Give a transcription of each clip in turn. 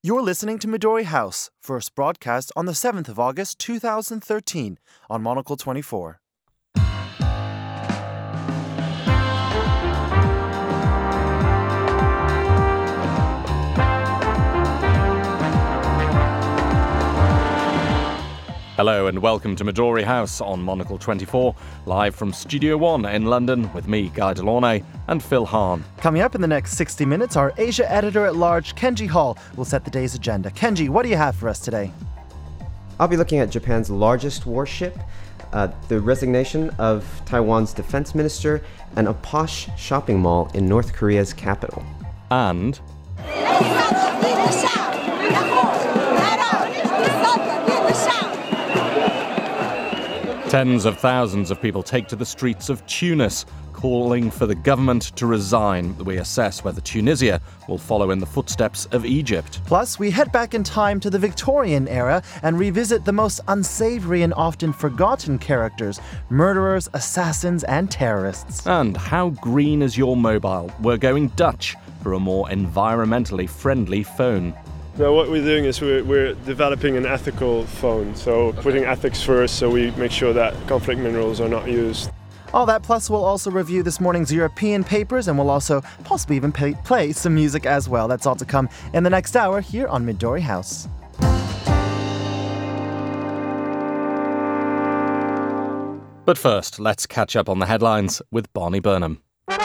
You're listening to Midori House, first broadcast on the 7th of August 2013 on Monocle 24. Hello and welcome to Midori House on Monocle 24, live from Studio One in London with me, Guy Delaunay, and Phil Hahn. Coming up in the next 60 minutes, our Asia editor-at-large, Kenji Hall, will set the day's agenda. Kenji, what do you have for us today? I'll be looking at Japan's largest warship, the resignation of Taiwan's defense minister, and a posh shopping mall in North Korea's capital. And... tens of thousands of people take to the streets of Tunis, calling for the government to resign. We assess whether Tunisia will follow in the footsteps of Egypt. Plus, we head back in time to the Victorian era and revisit the most unsavory and often forgotten characters: murderers, assassins, and terrorists. And how green is your mobile? We're going Dutch for a more environmentally friendly phone. So what we're doing is we're developing an ethical phone, so putting ethics first, so we make sure that conflict minerals are not used. All that, plus we'll also review this morning's European papers, and we'll also possibly even play some music as well. That's all to come in the next hour here on Midori House. But first, let's catch up on the headlines with Barney Burnham.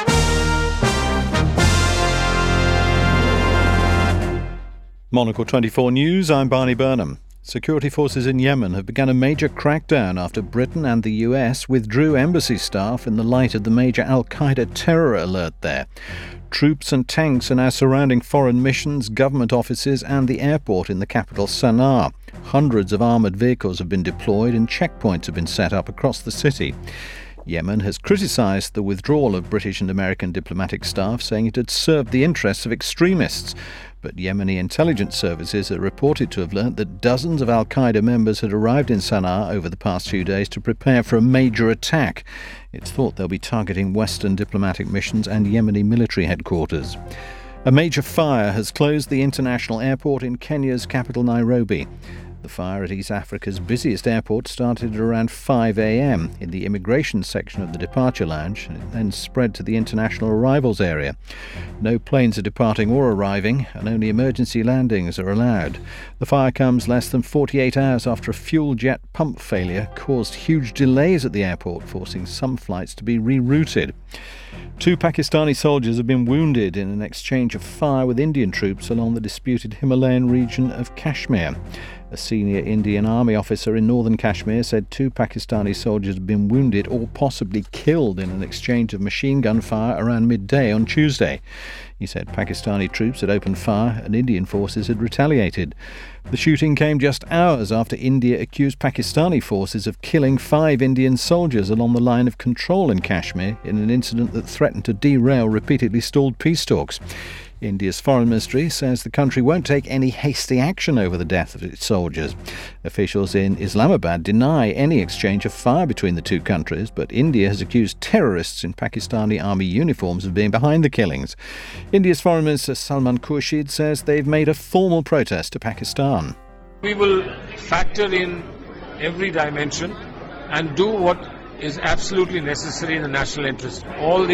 Monocle 24 News, I'm Barney Burnham. Security forces in Yemen have begun a major crackdown after Britain and the US withdrew embassy staff in the light of the major al-Qaeda terror alert there. Troops and tanks are now surrounding foreign missions, government offices and the airport in the capital Sana'a. Hundreds of armoured vehicles have been deployed and checkpoints have been set up across the city. Yemen has criticised the withdrawal of British and American diplomatic staff, saying it had served the interests of extremists. But Yemeni intelligence services are reported to have learnt that dozens of al-Qaeda members had arrived in Sana'a over the past few days to prepare for a major attack. It's thought they'll be targeting Western diplomatic missions and Yemeni military headquarters. A major fire has closed the international airport in Kenya's capital, Nairobi. The fire at East Africa's busiest airport started at around 5 a.m. in the immigration section of the departure lounge and then spread to the international arrivals area. No planes are departing or arriving, and only emergency landings are allowed. The fire comes less than 48 hours after a fuel jet pump failure caused huge delays at the airport, forcing some flights to be rerouted. 2 Pakistani soldiers have been wounded in an exchange of fire with Indian troops along the disputed Himalayan region of Kashmir. A senior Indian Army officer in northern Kashmir said 2 Pakistani soldiers had been wounded or possibly killed in an exchange of machine gun fire around midday on Tuesday. He said Pakistani troops had opened fire and Indian forces had retaliated. The shooting came just hours after India accused Pakistani forces of killing 5 Indian soldiers along the line of control in Kashmir in an incident that threatened to derail repeatedly stalled peace talks. India's foreign ministry says the country won't take any hasty action over the death of its soldiers. Officials in Islamabad deny any exchange of fire between the two countries, but India has accused terrorists in Pakistani army uniforms of being behind the killings. India's Foreign Minister Salman Khurshid says they've made a formal protest to Pakistan. We will factor in every dimension and do what is absolutely necessary in the national interest. All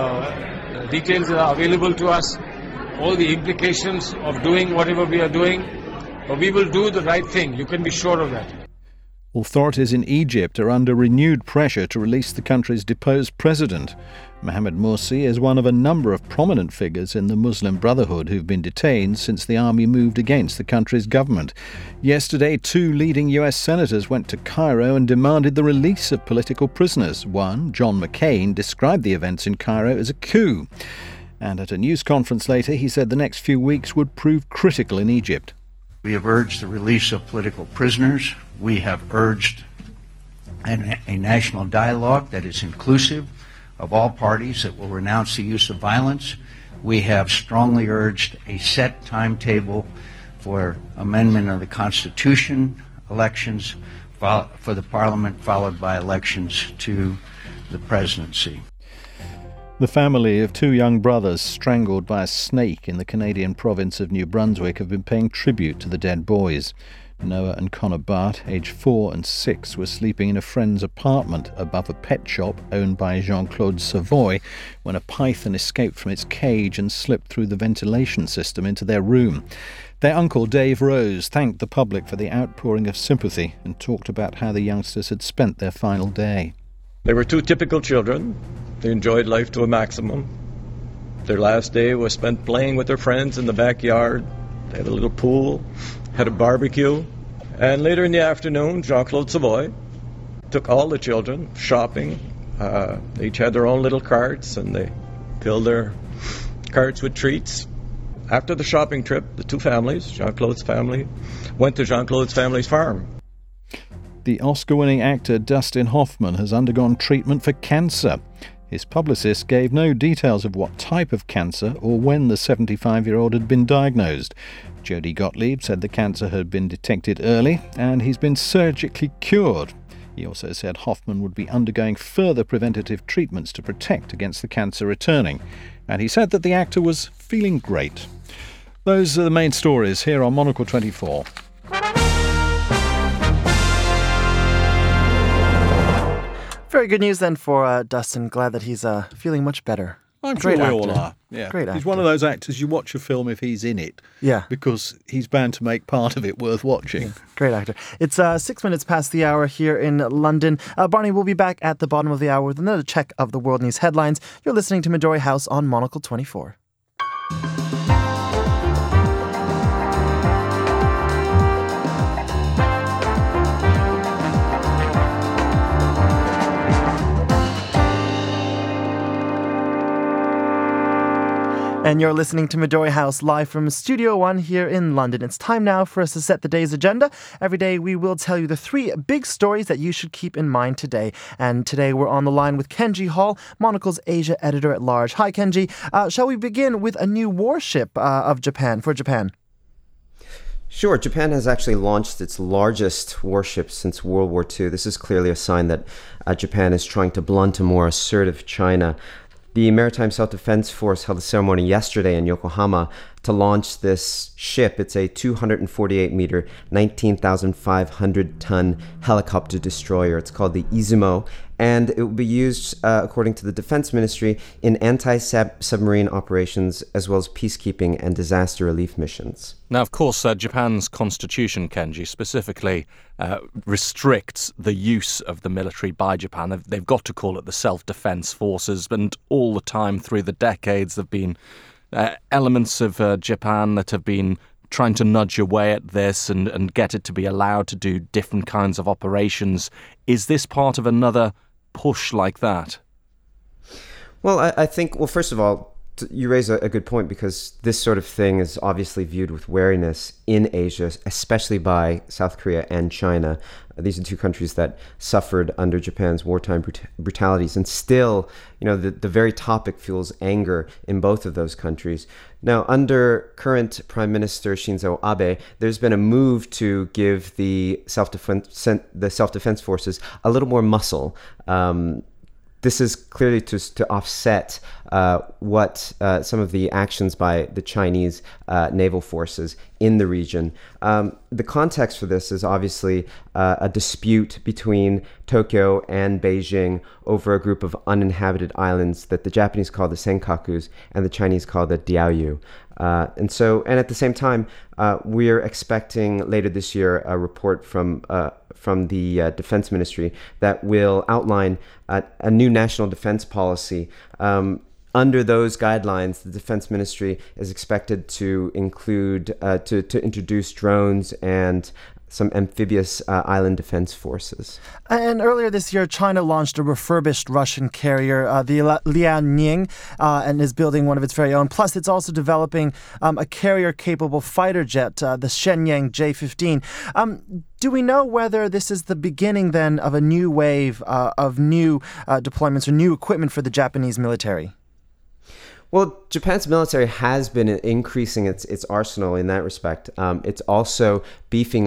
the details that are available to us, all the implications of doing whatever we are doing, but we will do the right thing. You can be sure of that. Authorities in Egypt are under renewed pressure to release the country's deposed president. Mohamed Morsi is one of a number of prominent figures in the Muslim Brotherhood who've been detained since the army moved against the country's government. Yesterday, 2 leading US senators went to Cairo and demanded the release of political prisoners. One, John McCain, described the events in Cairo as a coup. And at a news conference later, he said the next few weeks would prove critical in Egypt. We have urged the release of political prisoners. We have urged a national dialogue that is inclusive of all parties that will renounce the use of violence. We have strongly urged a set timetable for amendment of the Constitution, elections for the Parliament, followed by elections to the presidency. The family of two young brothers strangled by a snake in the Canadian province of New Brunswick have been paying tribute to the dead boys. Noah and Connor Bart, aged 4 and 6, were sleeping in a friend's apartment above a pet shop owned by Jean-Claude Savoy when a python escaped from its cage and slipped through the ventilation system into their room. Their uncle, Dave Rose, thanked the public for the outpouring of sympathy and talked about how the youngsters had spent their final day. They were two typical children. They enjoyed life to a maximum. Their last day was spent playing with their friends in the backyard. They had a little pool, had a barbecue, and later in the afternoon, Jean-Claude Savoy took all the children shopping. They each had their own little carts, and they filled their carts with treats. After the shopping trip, the two families, Jean-Claude's family, went to Jean-Claude's family's farm. The Oscar-winning actor Dustin Hoffman has undergone treatment for cancer. His publicist gave no details of what type of cancer or when the 75-year-old had been diagnosed. Jodie Gottlieb said the cancer had been detected early and he's been surgically cured. He also said Hoffman would be undergoing further preventative treatments to protect against the cancer returning. And he said that the actor was feeling great. Those are the main stories here on Monocle 24. Very good news then for Dustin. Glad that he's feeling much better. I'm sure we all are. Yeah. Great actor. He's one of those actors you watch a film if he's in it. Yeah. Because he's bound to make part of it worth watching. Yeah. Great actor. It's 6 minutes past the hour here in London. Barney will be back at the bottom of the hour with another check of the world news headlines. You're listening to Midori House on Monocle 24. And you're listening to Midori House live from Studio One here in London. It's time now for us to set the day's agenda. Every day we will tell you the 3 big stories that you should keep in mind today. And today we're on the line with Kenji Hall, Monocle's Asia editor-at-large. Hi, Kenji. Shall we begin with a new warship for Japan? Sure. Japan has actually launched its largest warship since World War II. This is clearly a sign that Japan is trying to blunt a more assertive China. The Maritime Self-Defense Force held a ceremony yesterday in Yokohama to launch this ship. It's a 248-meter, 19,500-ton helicopter destroyer. It's called the Izumo, and it will be used, according to the Defense Ministry, in anti-submarine operations as well as peacekeeping and disaster relief missions. Now, of course, Japan's constitution, Kenji, specifically restricts the use of the military by Japan. They've got to call it the self-defense forces, and all the time through the decades there have been elements of Japan that have been trying to nudge away at this and get it to be allowed to do different kinds of operations. Is this part of another push like that? Well, I think, first of all, you raise a good point, because this sort of thing is obviously viewed with wariness in Asia, especially by South Korea and China. These are two countries that suffered under Japan's wartime brutalities, and still, the very topic fuels anger in both of those countries. Now, under current Prime Minister Shinzo Abe, there's been a move to give the self-defense forces a little more muscle. This is clearly to offset what some of the actions by the Chinese naval forces in the region. The context for this is obviously a dispute between Tokyo and Beijing over a group of uninhabited islands that the Japanese call the Senkakus and the Chinese call the Diaoyu. And at the same time, we're expecting later this year a report from the Defense Ministry that will outline a new national defense policy. Under those guidelines, the Defense Ministry is expected to include to introduce drones and some amphibious island defense forces. And earlier this year, China launched a refurbished Russian carrier, the Liaoning, and is building one of its very own. Plus, it's also developing a carrier-capable fighter jet, the Shenyang J-15. Do we know whether this is the beginning, then, of a new wave of new deployments or new equipment for the Japanese military? Well, Japan's military has been increasing its arsenal in that respect. It's also beefing up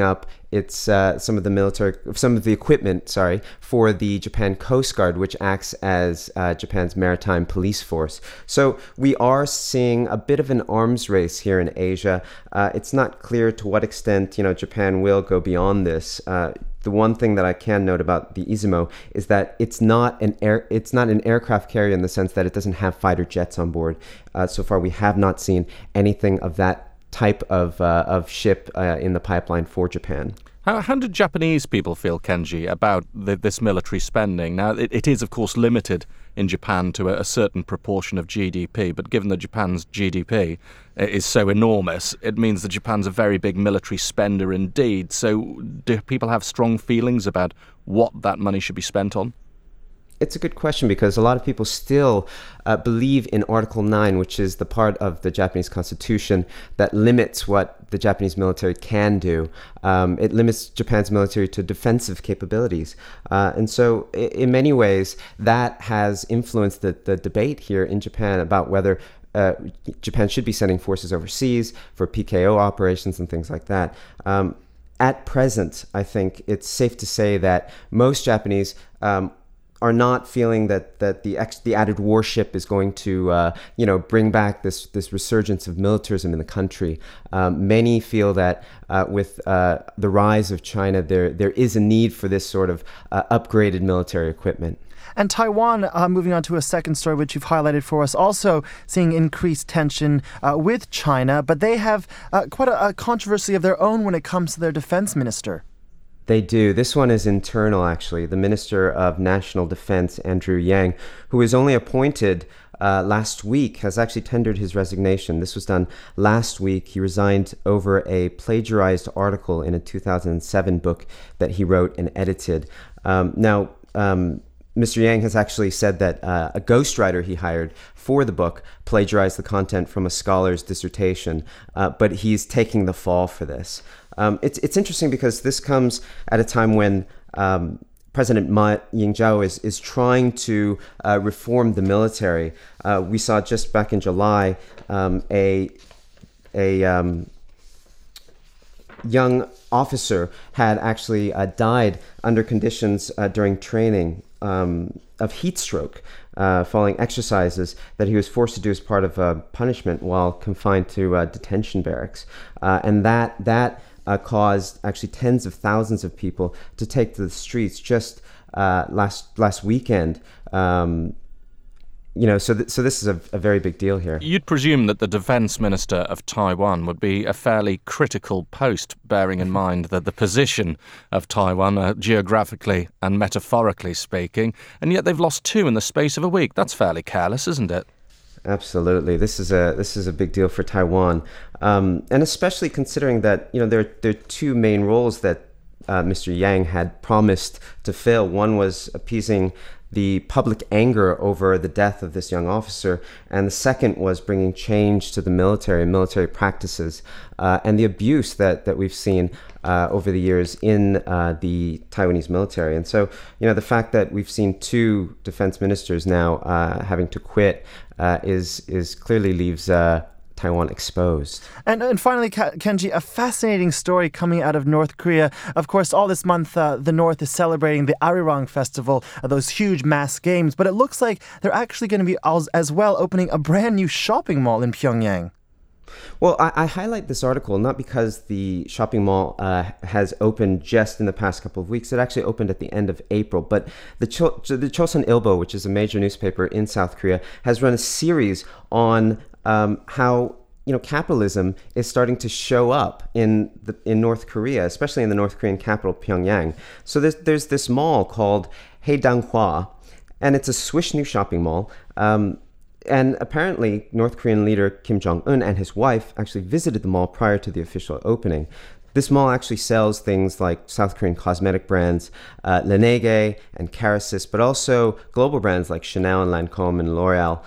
it's some of the equipment, for the Japan Coast Guard, which acts as Japan's maritime police force. So we are seeing a bit of an arms race here in Asia. It's not clear to what extent, Japan will go beyond this. The one thing that I can note about the Izumo is that it's not an aircraft carrier in the sense that it doesn't have fighter jets on board. So far, we have not seen anything of that type of ship in the pipeline for Japan. How do Japanese people feel, Kenji, about this military spending? Now, it is, of course, limited in Japan to a certain proportion of GDP, but given that Japan's GDP is so enormous, it means that Japan's a very big military spender indeed. So do people have strong feelings about what that money should be spent on? It's a good question because a lot of people still believe in Article 9, which is the part of the Japanese constitution that limits what the Japanese military can do. It limits Japan's military to defensive capabilities. And so in many ways, that has influenced the debate here in Japan about whether Japan should be sending forces overseas for PKO operations and things like that. At present, I think it's safe to say that most Japanese are not feeling that the added warship is going to bring back this resurgence of militarism in the country. Many feel that with the rise of China, there is a need for this sort of upgraded military equipment. And Taiwan, moving on to a second story which you've highlighted for us, also seeing increased tension with China, but they have quite a controversy of their own when it comes to their defense minister. They do. This one is internal, actually. The Minister of National Defense, Andrew Yang, who was only appointed last week, has actually tendered his resignation. This was done last week. He resigned over a plagiarized article in a 2007 book that he wrote and edited. Now, Mr. Yang has actually said that a ghostwriter he hired for the book plagiarized the content from a scholar's dissertation, but he's taking the fall for this. It's interesting because this comes at a time when President Ma Ying-jeou is trying to reform the military. We saw just back in July a young officer had actually died under conditions during training of heat stroke following exercises that he was forced to do as part of a punishment while confined to detention barracks. And that caused actually tens of thousands of people to take to the streets just last weekend. So this is a very big deal here. You'd presume that the defense minister of Taiwan would be a fairly critical post, bearing in mind that the position of Taiwan, geographically and metaphorically speaking, and yet they've lost two in the space of a week. That's fairly careless, isn't it? Absolutely. This is a big deal for Taiwan, and especially considering that there are two main roles that Mr. Yang had promised to fill. One was appeasing the public anger over the death of this young officer, and the second was bringing change to the military practices, and the abuse that we've seen over the years in the Taiwanese military. And so, the fact that we've seen two defense ministers now having to quit is clearly leaves Taiwan exposed. And finally, Kenji, a fascinating story coming out of North Korea. Of course, all this month, the North is celebrating the Arirang Festival, those huge mass games, but it looks like they're actually going to be as well opening a brand new shopping mall in Pyongyang. Well, I highlight this article not because the shopping mall has opened just in the past couple of weeks. It actually opened at the end of April. But the Chosun Ilbo, which is a major newspaper in South Korea, has run a series on how capitalism is starting to show up in North Korea, especially in the North Korean capital, Pyongyang. So there's this mall called Haedanghwa, and it's a swish new shopping mall. And apparently, North Korean leader Kim Jong-un and his wife actually visited the mall prior to the official opening. This mall actually sells things like South Korean cosmetic brands, Laneige and Kerasis, but also global brands like Chanel and Lancome and L'Oreal.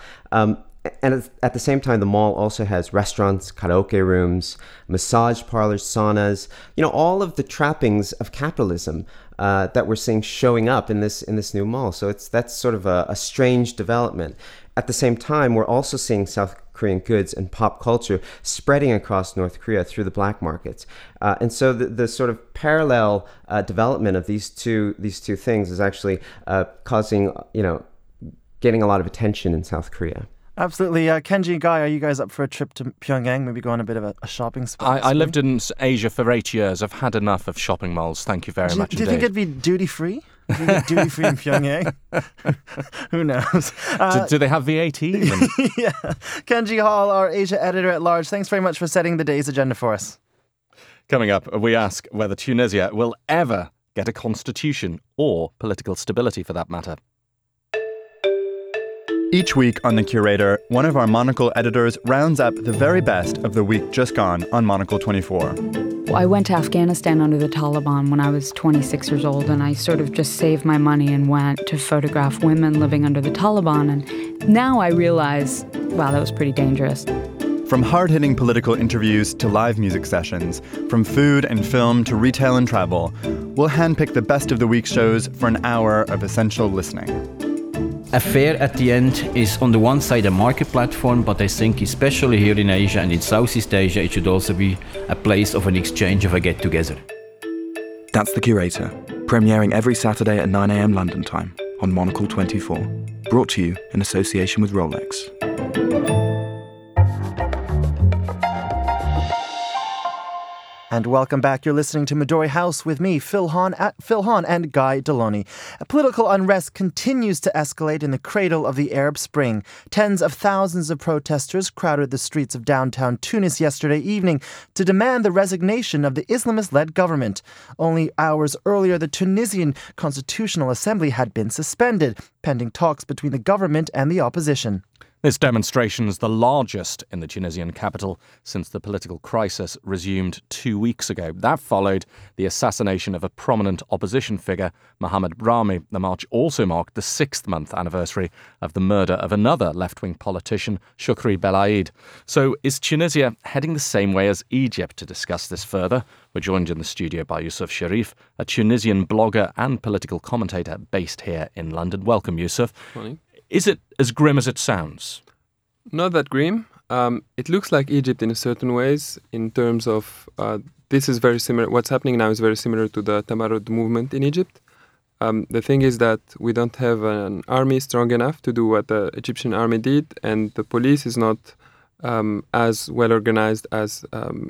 And at the same time, the mall also has restaurants, karaoke rooms, massage parlors, saunas, all of the trappings of capitalism that we're seeing showing up in this new mall. So that's sort of a strange development. at the same time, we're also seeing South Korean goods and pop culture spreading across North Korea through the black markets. And so the sort of parallel development of these two things is actually causing, getting a lot of attention in South Korea. Absolutely. Kenji and Guy, are you guys up for a trip to Pyongyang? Maybe go on a bit of a shopping spot? I lived in Asia for 8 years. I've had enough of shopping malls. Thank you very much Do you think it'd be duty-free? Duty-free in Pyongyang? Who knows? Do they have VAT even? Yeah. Kenji Hall, our Asia editor-at-large, thanks very much for setting the day's agenda for us. Coming up, we ask whether Tunisia will ever get a constitution or political stability for that matter. Each week on The Curator, one of our Monocle editors rounds up the very best of the week just gone on Monocle 24. I went to Afghanistan under the Taliban when I was 26 years old, and I sort of just saved my money and went to photograph women living under the Taliban. And now I realize, wow, that was pretty dangerous. From hard-hitting political interviews to live music sessions, from food and film to retail and travel, we'll handpick the best of the week's shows for an hour of essential listening. A fair at the end is on the one side a market platform, but I think especially here in Asia and in Southeast Asia, it should also be a place of an exchange, of a get-together. That's The Curator, premiering every Saturday at 9 a.m. London time on Monocle 24. Brought to you in association with Rolex. And welcome back. You're listening to Midori House with me, Phil Hahn and Guy Deloney. Political unrest continues to escalate in the cradle of the Arab Spring. Tens of thousands of protesters crowded the streets of downtown Tunis yesterday evening to demand the resignation of the Islamist-led government. Only hours earlier, the Tunisian Constitutional Assembly had been suspended, pending talks between the government and the opposition. This demonstration is the largest in the Tunisian capital since the political crisis resumed 2 weeks ago. That followed the assassination of a prominent opposition figure, Mohamed Brahmi. The march also marked the 6th-month anniversary of the murder of another left-wing politician, Shukri Belaid. So is Tunisia heading the same way as Egypt? To discuss this further, we're joined in the studio by Yusuf Sharif, a Tunisian blogger and political commentator based here in London. Welcome, Yusuf. Morning. Is it as grim as it sounds? Not that grim. It looks like Egypt in a certain ways in terms of this is very similar. What's happening now is very similar to the Tamarud movement in Egypt. The thing is that we don't have an army strong enough to do what the Egyptian army did, and the police is not as well organized as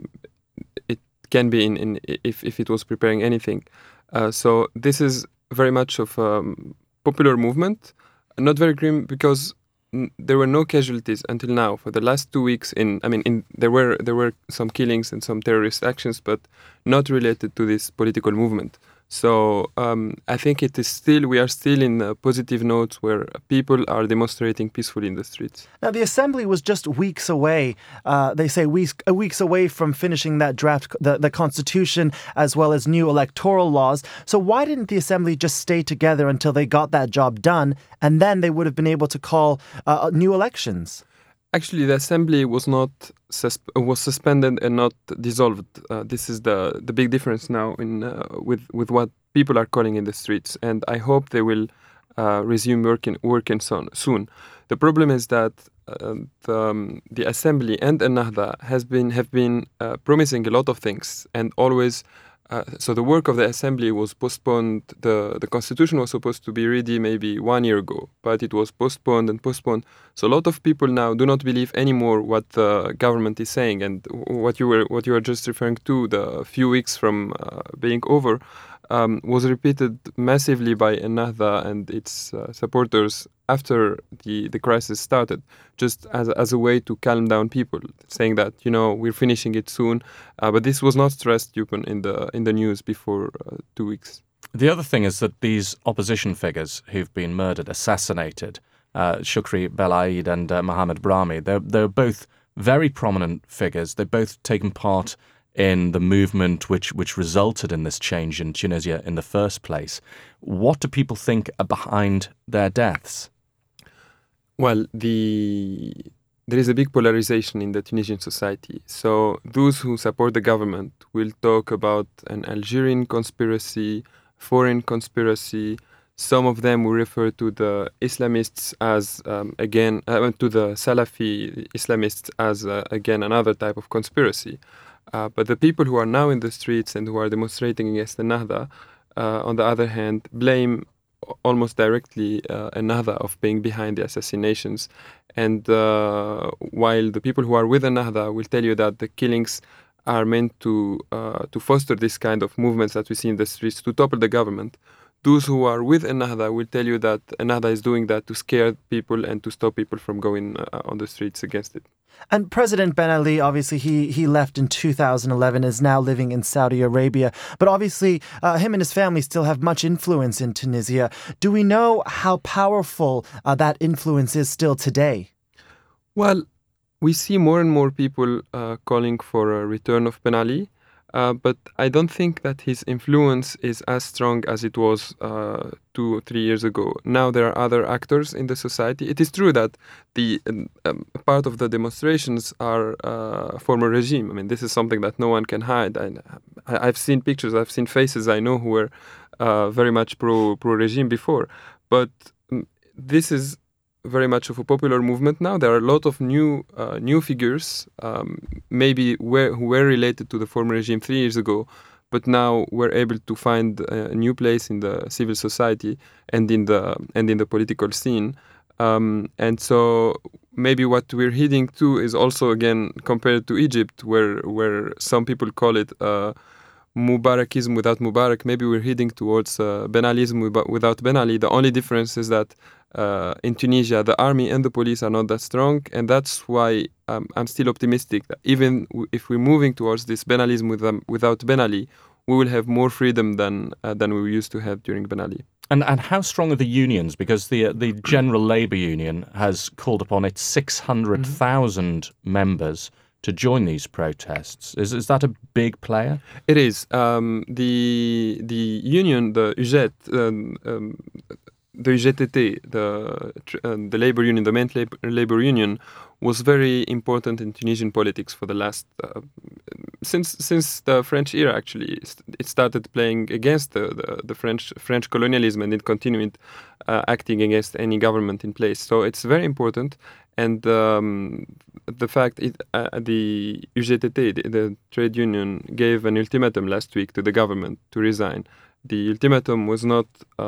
it can be if it was preparing anything. So this is very much of a popular movement. Not very grim because there were no casualties until now. For the last 2 weeks, there were some killings and some terrorist actions, but not related to this political movement. So I think we are still in positive notes where people are demonstrating peacefully in the streets. Now, the assembly was just weeks away. They say weeks away from finishing that draft, the constitution, as well as new electoral laws. So why didn't the assembly just stay together until they got that job done, and then they would have been able to call new elections? Actually, the assembly was suspended and not dissolved. This is the big difference now with what people are calling in the streets, and I hope they will resume working soon. The problem is that the assembly and Ennahda have been promising a lot of things, and always. So the work of the assembly was postponed. The constitution was supposed to be ready maybe 1 year ago, but it was postponed. So a lot of people now do not believe anymore what the government is saying, and what you were just referring to, the few weeks from being over, was repeated massively by Ennahda and its supporters after the crisis started, just as a way to calm down people, saying that, we're finishing it soon. But this was not stressed in the news before 2 weeks. The other thing is that these opposition figures who've been murdered, assassinated, Shukri Belaid and Mohamed Brahmi, they're both very prominent figures. They've both taken part in the movement which resulted in this change in Tunisia in the first place. What do people think are behind their deaths? Well, there is a big polarization in the Tunisian society. So those who support the government will talk about an Algerian conspiracy, foreign conspiracy, Some of them will refer to the Islamists as, to the Salafi Islamists as, again, another type of conspiracy. But the people who are now in the streets and who are demonstrating against Ennahda, on the other hand, blame almost directly Ennahda of being behind the assassinations. And while the people who are with Ennahda will tell you that the killings are meant to foster this kind of movements that we see in the streets to topple the government, those who are with Ennahda will tell you that Ennahda is doing that to scare people and to stop people from going on the streets against it. And President Ben Ali, obviously, he left in 2011, is now living in Saudi Arabia. But obviously, him and his family still have much influence in Tunisia. Do we know how powerful that influence is still today? Well, we see more and more people calling for a return of Ben Ali. But I don't think that his influence is as strong as it was 2 or 3 years ago. Now there are other actors in the society. It is true that the part of the demonstrations are former regime. I mean, this is something that no one can hide. I've seen pictures, I've seen faces I know who were very much pro-regime before. But this is very much of a popular movement now. There are a lot of new figures, maybe who were related to the former regime 3 years ago, but now we're able to find a new place in the civil society and in the political scene. And so maybe what we're heading to is also, again, compared to Egypt, where some people call it Mubarakism without Mubarak. Maybe we're heading towards Ben Alism without Ben Ali. The only difference is that in Tunisia, the army and the police are not that strong, and that's why I'm still optimistic that even if we're moving towards this Ben Alism without Ben Ali, we will have more freedom than we used to have during Ben Ali. And how strong are the unions? Because the General Labour Union has called upon its 600,000 members to join these protests. Is that a big player? It is. The union, the UGT, the UGTT, the labor union, the main labor union, was very important in Tunisian politics for the last since the French era. Actually, it started playing against the French colonialism, and it continued acting against any government in place. So it's very important. And the fact the UGTT, the trade union, gave an ultimatum last week to the government to resign. The ultimatum was not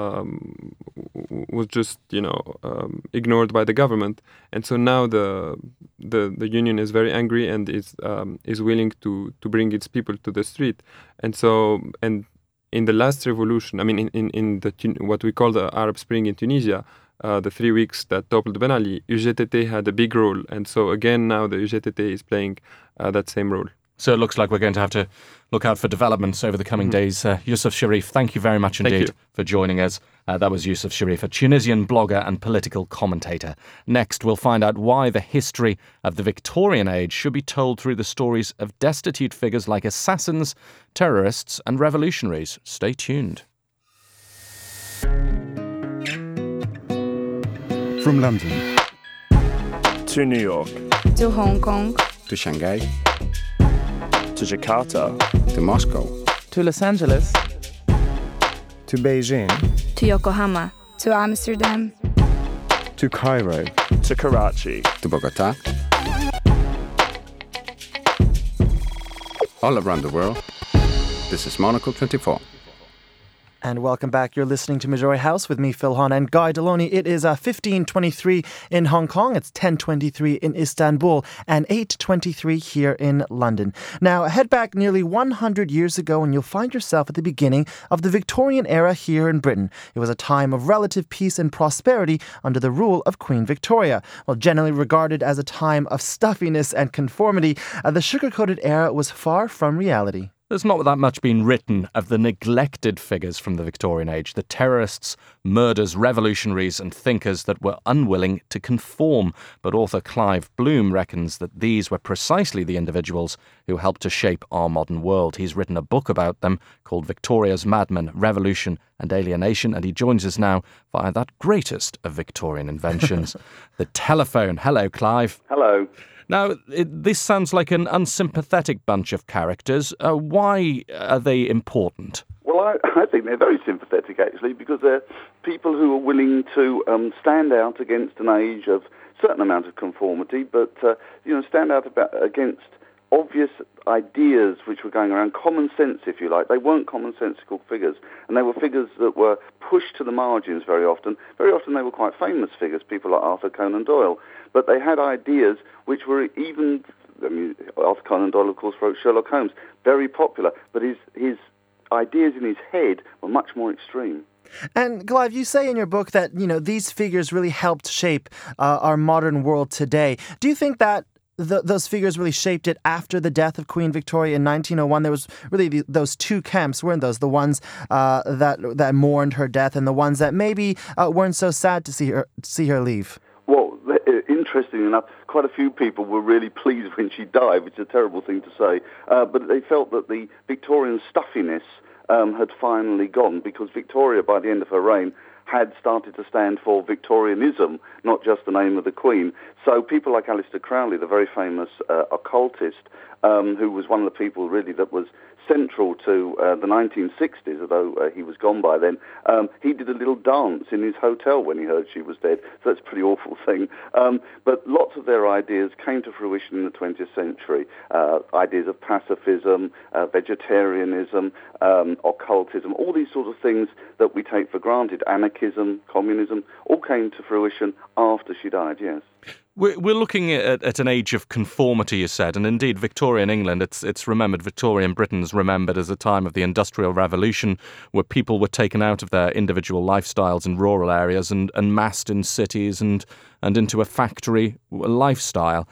was just ignored by the government, and so now the union is very angry and is willing to bring its people to the street. And in the last revolution, I mean in what we call the Arab Spring in Tunisia, the 3 weeks that toppled Ben Ali, UGTT had a big role, and so again now the UGTT is playing that same role. So it looks like we're going to have to look out for developments over the coming days. Yusuf Sharif, thank you very much indeed for joining us. That was Yusuf Sharif, a Tunisian blogger and political commentator. Next, we'll find out why the history of the Victorian age should be told through the stories of destitute figures like assassins, terrorists and revolutionaries. Stay tuned. From London to New York to Hong Kong to Shanghai to Jakarta to Moscow to Los Angeles to Beijing to Yokohama to Amsterdam to Cairo to Karachi to Bogota. All around the world, this is Monocle 24. And welcome back. You're listening to Majority House with me, Phil Hahn, and Guy Deloney. It is 15:23 in Hong Kong. It's 10:23 in Istanbul and 8:23 here in London. Now, head back nearly 100 years ago and you'll find yourself at the beginning of the Victorian era here in Britain. It was a time of relative peace and prosperity under the rule of Queen Victoria. Well, generally regarded as a time of stuffiness and conformity, the sugar-coated era was far from reality. There's not that much been written of the neglected figures from the Victorian age, the terrorists, murderers, revolutionaries and thinkers that were unwilling to conform. But author Clive Bloom reckons that these were precisely the individuals who helped to shape our modern world. He's written a book about them called Victoria's Madmen, Revolution and Alienation, and he joins us now via that greatest of Victorian inventions, the telephone. Hello, Clive. Hello. Now, this sounds like an unsympathetic bunch of characters. Why are they important? Well, I think they're very sympathetic, actually, because they're people who are willing to stand out against an age of certain amount of conformity, but stand out against obvious ideas which were going around, common sense, if you like. They weren't commonsensical figures, and they were figures that were pushed to the margins very often. Very often they were quite famous figures, people like Arthur Conan Doyle, but they had ideas which were even... Arthur Conan Doyle, of course, wrote Sherlock Holmes, very popular, but his ideas in his head were much more extreme. And Clive, you say in your book that, these figures really helped shape our modern world today. Do you think that those figures really shaped it after the death of Queen Victoria in 1901? There was really those two camps, weren't those? The ones that mourned her death and the ones that maybe weren't so sad to see her leave. Well, interestingly enough, quite a few people were really pleased when she died, which is a terrible thing to say, but they felt that the Victorian stuffiness had finally gone, because Victoria, by the end of her reign, had started to stand for Victorianism, not just the name of the Queen. So people like Aleister Crowley, the very famous occultist, who was one of the people really that was central to the 1960s, although he was gone by then, he did a little dance in his hotel when he heard she was dead. So that's a pretty awful thing. But lots of their ideas came to fruition in the 20th century. Ideas of pacifism, vegetarianism, occultism, all these sort of things that we take for granted, anarchism, communism, all came to fruition after she died, yes. We're looking at an age of conformity, you said, and indeed Victorian England, it's remembered, Victorian Britain's remembered as a time of the Industrial Revolution, where people were taken out of their individual lifestyles in rural areas and massed in cities and into a factory lifestyle.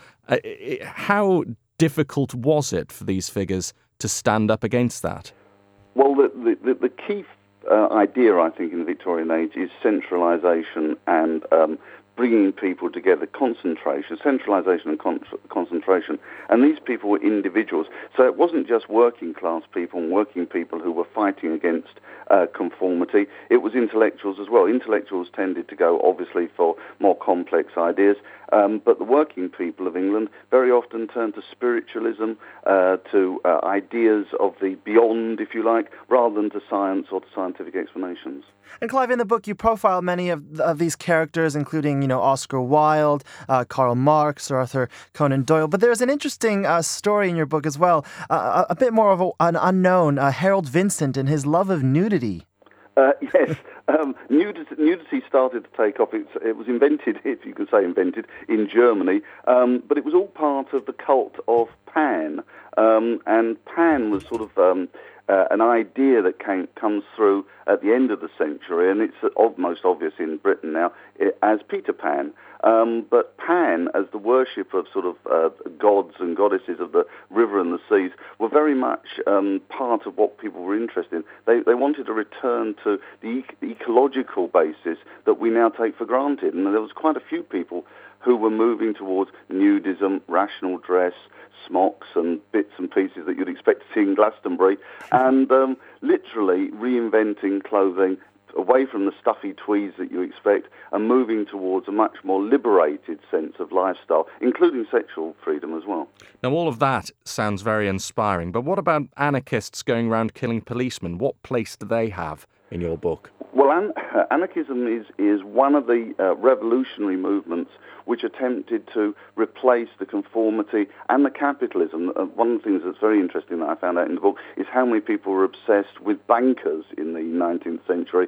How difficult was it for these figures to stand up against that? Well, the key idea, I think, in the Victorian age is centralisation and bringing people together, centralisation and concentration. And these people were individuals. So it wasn't just working class people and working people who were fighting against conformity. It was intellectuals as well. Intellectuals tended to go, obviously, for more complex ideas. But the working people of England very often turned to spiritualism, to ideas of the beyond, if you like, rather than to science or to scientific explanations. And Clive, in the book, you profile many of these characters, including, Oscar Wilde, Karl Marx, Arthur Conan Doyle. But there's an interesting story in your book as well, a bit more of an unknown, Harold Vincent and his love of nudity. Yes. Nudity started to take off. It was invented, if you could say invented, in Germany, but it was all part of the cult of Pan. And Pan was sort of an idea that comes through at the end of the century, and it's most obvious in Britain now, as Peter Pan. But Pan, as the worship of sort of gods and goddesses of the river and the seas, were very much part of what people were interested in. They wanted to return to the ecological basis that we now take for granted. And there was quite a few people who were moving towards nudism, rational dress, smocks and bits and pieces that you'd expect to see in Glastonbury, and literally reinventing clothing away from the stuffy tweeds that you expect and moving towards a much more liberated sense of lifestyle, including sexual freedom as well. Now, all of that sounds very inspiring, but what about anarchists going around killing policemen? What place do they have in your book? Well, anarchism is one of the revolutionary movements which attempted to replace the conformity and the capitalism. One of the things that's very interesting that I found out in the book is how many people were obsessed with bankers in the 19th century,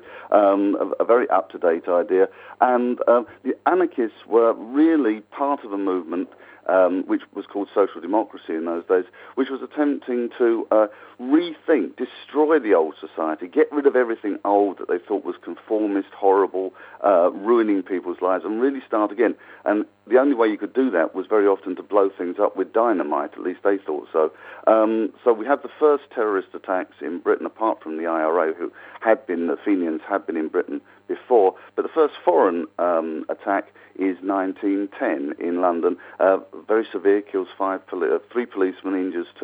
a very up-to-date idea. And the anarchists were really part of a movement which was called social democracy in those days, which was attempting to rethink, destroy the old society, get rid of everything old that they thought was conformist, horrible, ruining people's lives, and really start again. And the only way you could do that was very often to blow things up with dynamite, at least they thought so. So we had the first terrorist attacks in Britain, apart from the IRA, who had been, the Fenians had been in Britain before, but the first foreign attack is 1910 in London. Very severe, kills 3 policemen, injures 2.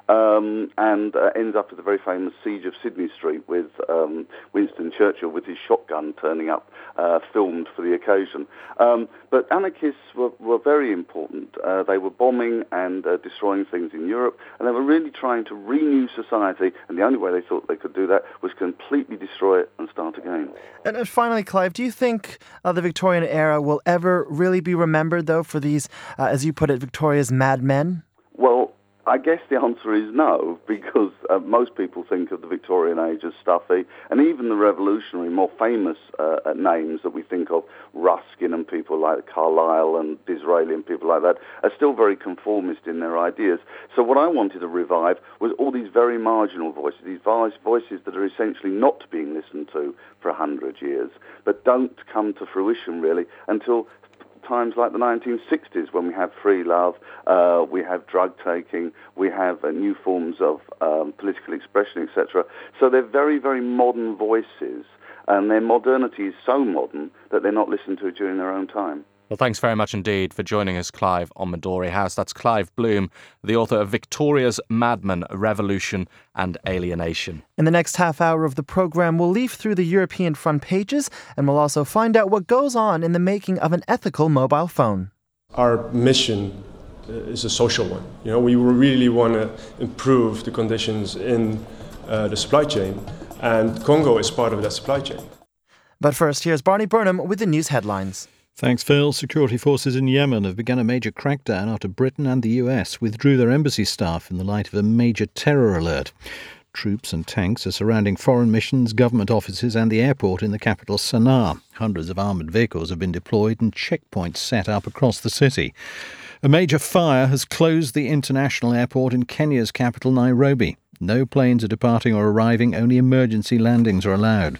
and ends up at the very famous Siege of Sydney Street with Winston Churchill with his shotgun turning up, filmed for the occasion. But anarchists were very important. They were bombing and destroying things in Europe, and they were really trying to renew society, and the only way they thought they could do that was completely destroy it and start again. And finally, Clive, do you think the Victorian era will ever really be remembered, though, for these, as you put it, Victoria's madmen? Well, I guess the answer is no, because most people think of the Victorian age as stuffy, and even the revolutionary, more famous names that we think of, Ruskin and people like Carlyle and Disraeli and people like that, are still very conformist in their ideas. So what I wanted to revive was all these very marginal voices, these voices that are essentially not being listened to for 100 years, but don't come to fruition really until times like the 1960s, when we have free love, we have drug taking, we have new forms of political expression, etc. So they're very, very modern voices, and their modernity is so modern that they're not listened to during their own time. Well, thanks very much indeed for joining us, Clive, on Midori House. That's Clive Bloom, the author of Victoria's Madmen, Revolution and Alienation. In the next half hour of the program, we'll leaf through the European front pages, and we'll also find out what goes on in the making of an ethical mobile phone. Our mission is a social one. We really want to improve the conditions in the supply chain, and Congo is part of that supply chain. But first, here's Barney Burnham with the news headlines. Thanks, Phil. Security forces in Yemen have begun a major crackdown after Britain and the US withdrew their embassy staff in the light of a major terror alert. Troops and tanks are surrounding foreign missions, government offices and the airport in the capital Sana'a. Hundreds of armoured vehicles have been deployed and checkpoints set up across the city. A major fire has closed the international airport in Kenya's capital, Nairobi. No planes are departing or arriving, only emergency landings are allowed.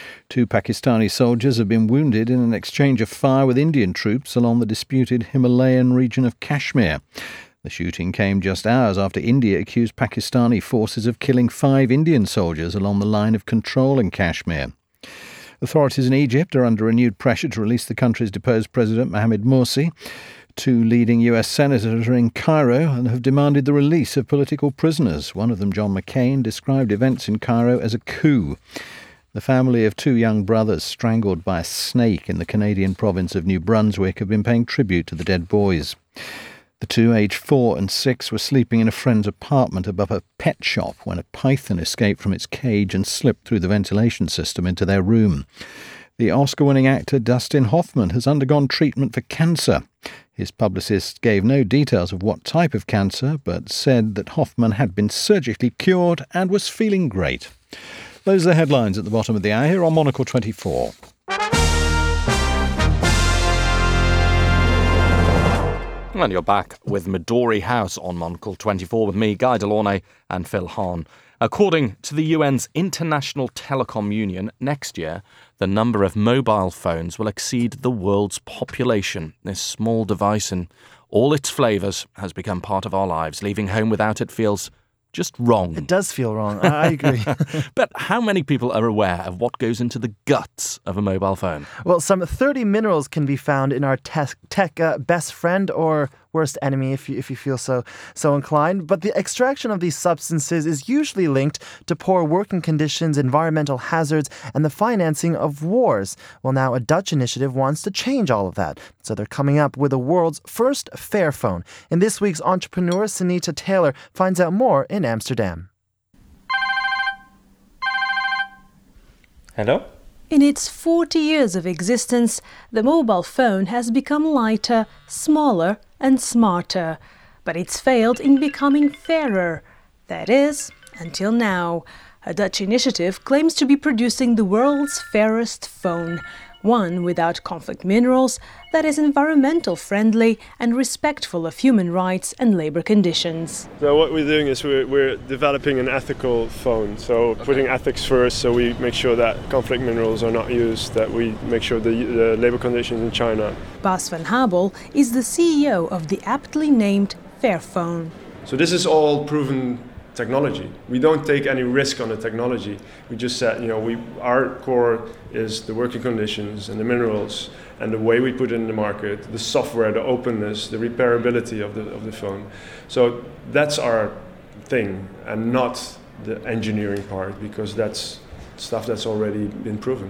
2 Pakistani soldiers have been wounded in an exchange of fire with Indian troops along the disputed Himalayan region of Kashmir. The shooting came just hours after India accused Pakistani forces of killing 5 Indian soldiers along the line of control in Kashmir. Authorities in Egypt are under renewed pressure to release the country's deposed President Mohamed Morsi. 2 leading US senators are in Cairo and have demanded the release of political prisoners. One of them, John McCain, described events in Cairo as a coup. The family of 2 young brothers strangled by a snake in the Canadian province of New Brunswick have been paying tribute to the dead boys. The 2, aged 4 and 6, were sleeping in a friend's apartment above a pet shop when a python escaped from its cage and slipped through the ventilation system into their room. The Oscar-winning actor Dustin Hoffman has undergone treatment for cancer. His publicist gave no details of what type of cancer, but said that Hoffman had been surgically cured and was feeling great. Those are the headlines at the bottom of the hour here on Monocle 24. And you're back with Midori House on Monocle 24 with me, Guy Delaunay and Phil Hahn. According to the UN's International Telecom Union, next year, the number of mobile phones will exceed the world's population. This small device in all its flavours has become part of our lives. Leaving home without it feels just wrong. It does feel wrong. I agree. But how many people are aware of what goes into the guts of a mobile phone? Well, some 30 minerals can be found in our tech best friend or worst enemy, if you feel so inclined. But the extraction of these substances is usually linked to poor working conditions, environmental hazards, and the financing of wars. Well, now a Dutch initiative wants to change all of that. So they're coming up with the world's first Fairphone. In this week's Entrepreneur, Sunita Taylor finds out more in Amsterdam. Hello? In its 40 years of existence, the mobile phone has become lighter, smaller, and smarter. But it's failed in becoming fairer. That is, until now. A Dutch initiative claims to be producing the world's fairest phone, one without conflict minerals, that is environmental friendly and respectful of human rights and labor conditions. So what we're doing is we're developing an ethical phone, so putting ethics first, so we make sure that conflict minerals are not used, that we make sure the labor conditions in China. Bas van Habel is the CEO of the aptly named Fairphone. So this is all proven technology. We don't take any risk on the technology. We just said, our core is the working conditions and the minerals and the way we put it in the market, the software, the openness, the repairability of the phone. So that's our thing and not the engineering part, because that's stuff that's already been proven.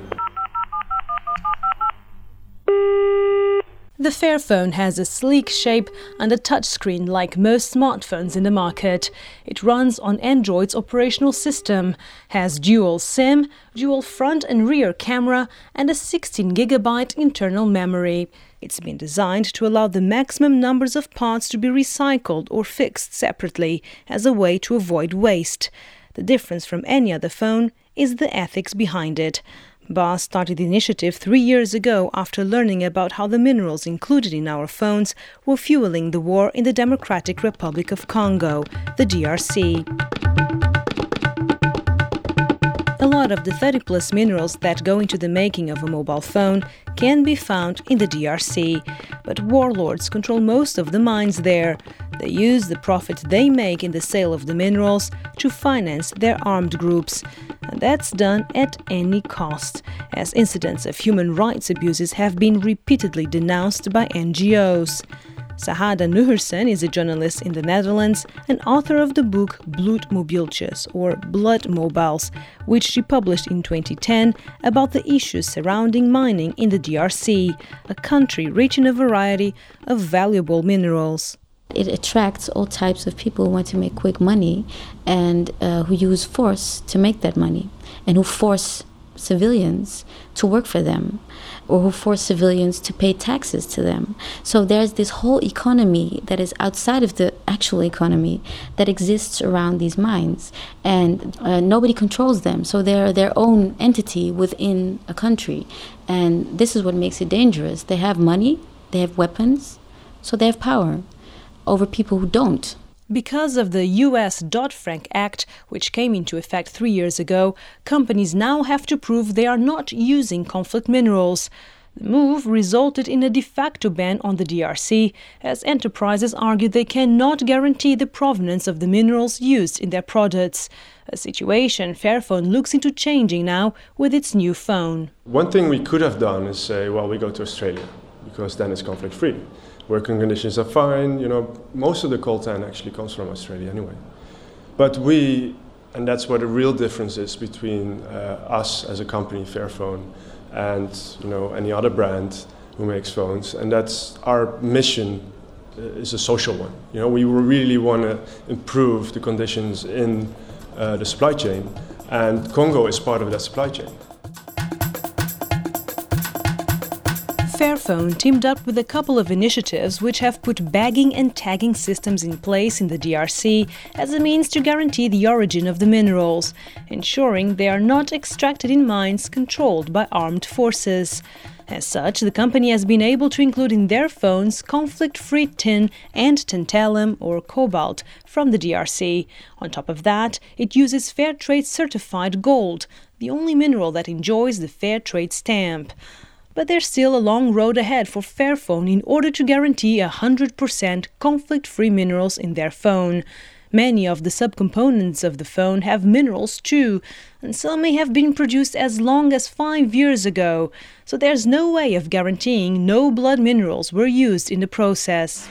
The Fairphone has a sleek shape and a touchscreen like most smartphones in the market. It runs on Android's operational system, has dual SIM, dual front and rear camera, and a 16GB internal memory. It's been designed to allow the maximum numbers of parts to be recycled or fixed separately as a way to avoid waste. The difference from any other phone is the ethics behind it. Bas started the initiative 3 years ago after learning about how the minerals included in our phones were fueling the war in the Democratic Republic of Congo, the DRC. A lot of the 30-plus minerals that go into the making of a mobile phone can be found in the DRC, but warlords control most of the mines there. They use the profit they make in the sale of the minerals to finance their armed groups. And that's done at any cost, as incidents of human rights abuses have been repeatedly denounced by NGOs. Sahada Nuhersen is a journalist in the Netherlands and author of the book Bloedmobieltjes, or Blood Mobiles, which she published in 2010 about the issues surrounding mining in the DRC, a country rich in a variety of valuable minerals. It attracts all types of people who want to make quick money and who use force to make that money, and who force civilians to work for them, or who force civilians to pay taxes to them. So there's this whole economy that is outside of the actual economy that exists around these mines, and nobody controls them. So they're their own entity within a country, and this is what makes it dangerous. They have money, they have weapons, so they have power over people who don't. Because of the U.S. Dodd-Frank Act, which came into effect 3 years ago, companies now have to prove they are not using conflict minerals. The move resulted in a de facto ban on the DRC, as enterprises argue they cannot guarantee the provenance of the minerals used in their products. A situation Fairphone looks into changing now with its new phone. One thing we could have done is say, well, we go to Australia, because then it's conflict-free. Working conditions are fine, most of the coltan actually comes from Australia anyway. But and that's where the real difference is between us as a company, Fairphone, and any other brand who makes phones, and that's our mission is a social one. We really want to improve the conditions in the supply chain, and Congo is part of that supply chain. Fairphone teamed up with a couple of initiatives which have put bagging and tagging systems in place in the DRC as a means to guarantee the origin of the minerals, ensuring they are not extracted in mines controlled by armed forces. As such, the company has been able to include in their phones conflict-free tin and tantalum or cobalt from the DRC. On top of that, it uses Fairtrade certified gold, the only mineral that enjoys the Fairtrade stamp. But there's still a long road ahead for Fairphone in order to guarantee 100% conflict-free minerals in their phone. Many of the subcomponents of the phone have minerals too, and some may have been produced as long as 5 years ago, so there's no way of guaranteeing no blood minerals were used in the process.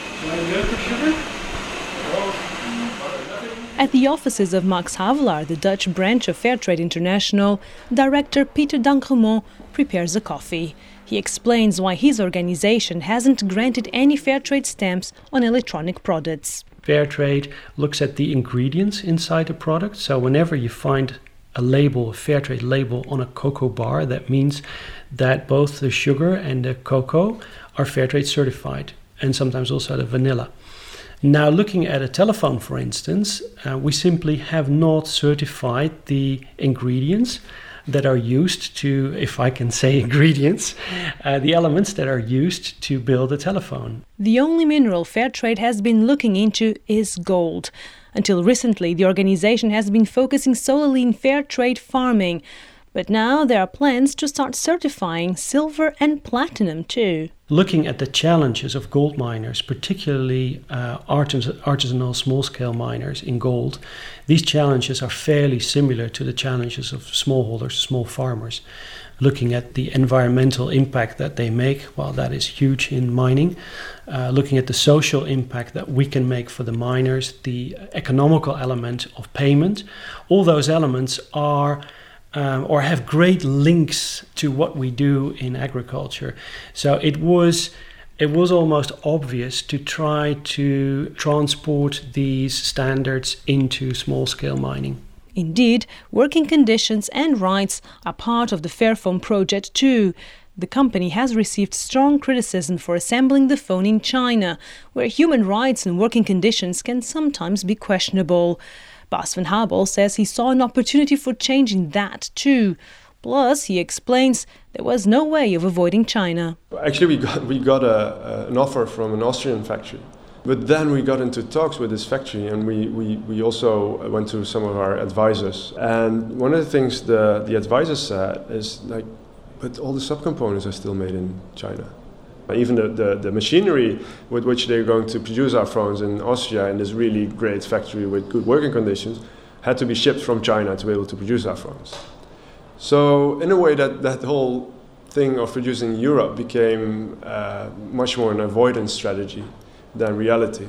At the offices of Max Havelaar, the Dutch branch of Fairtrade International, director Pieter Dangremont prepares a coffee. He explains why his organization hasn't granted any Fairtrade stamps on electronic products. Fairtrade looks at the ingredients inside a product, so whenever you find a label, a Fairtrade label on a cocoa bar, that means that both the sugar and the cocoa are Fairtrade certified, and sometimes also the vanilla. Now, looking at a telephone, for instance, we simply have not certified the ingredients that are used to, if I can say ingredients, the elements that are used to build a telephone. The only mineral Fairtrade has been looking into is gold. Until recently, the organization has been focusing solely in Fairtrade farming. But now there are plans to start certifying silver and platinum too. Looking at the challenges of gold miners, particularly artisanal small-scale miners in gold, these challenges are fairly similar to the challenges of smallholders, small farmers. Looking at the environmental impact that they make, well, that is huge in mining. Looking at the social impact that we can make for the miners, the economical element of payment, all those elements are or have great links to what we do in agriculture. So it was almost obvious to try to transport these standards into small-scale mining. Indeed, working conditions and rights are part of the Fairphone project too. The company has received strong criticism for assembling the phone in China, where human rights and working conditions can sometimes be questionable. Bas van Habel says he saw an opportunity for changing that too. Plus, he explains there was no way of avoiding China. Actually, we got an offer from an Austrian factory. But then we got into talks with this factory, and we also went to some of our advisors. And one of the things the advisors said is, like, but all the subcomponents are still made in China. Even the machinery with which they're going to produce our phones in Austria, in this really great factory with good working conditions, had to be shipped from China to be able to produce our phones. So in a way, that whole thing of producing in Europe became much more an avoidance strategy than reality.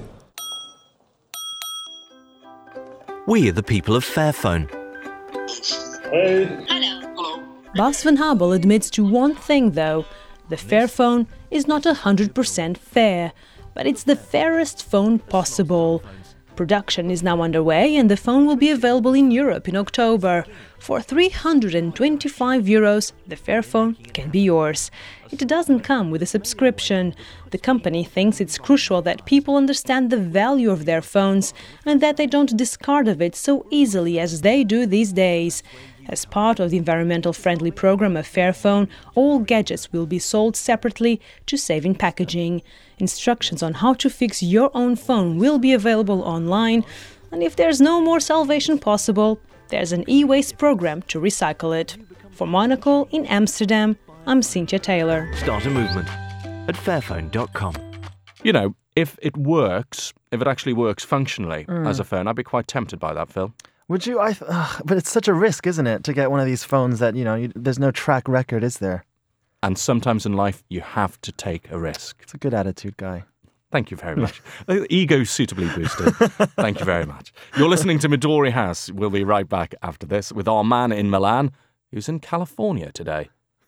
We are the people of Fairphone. Hey. Hello. Bas van Habel admits to one thing though. The Fairphone is not 100% fair, but it's the fairest phone possible. Production is now underway and the phone will be available in Europe in October. For €325, the Fairphone can be yours. It doesn't come with a subscription. The company thinks it's crucial that people understand the value of their phones and that they don't discard of it so easily as they do these days. As part of the environmental-friendly program of Fairphone, all gadgets will be sold separately to save in packaging. Instructions on how to fix your own phone will be available online, and if there's no more salvation possible, there's an e-waste program to recycle it. For Monocle in Amsterdam, I'm Cynthia Taylor. Start a movement at fairphone.com. You know, if it actually works functionally as a phone, I'd be quite tempted by that, Phil. Would you? But it's such a risk, isn't it, to get one of these phones that, there's no track record, is there? And sometimes in life, you have to take a risk. It's a good attitude, Guy. Thank you very much. Ego suitably boosted. Thank you very much. You're listening to Midori House. We'll be right back after this with our man in Milan, who's in California today.